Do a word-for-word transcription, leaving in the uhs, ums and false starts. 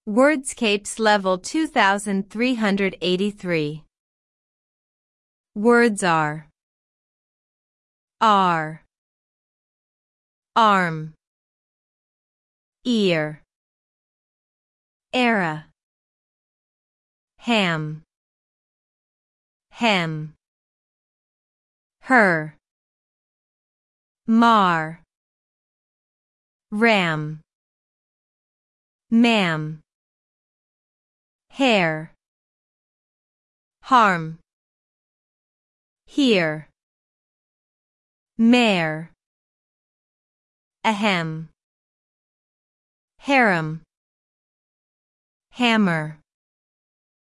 Wordscapes level two thousand three hundred eighty-three. Words are are, arm, ear, era, ham, hem, her, mar, ram, ma'am, hair, harm, here, mare, ahem, harem, hammer.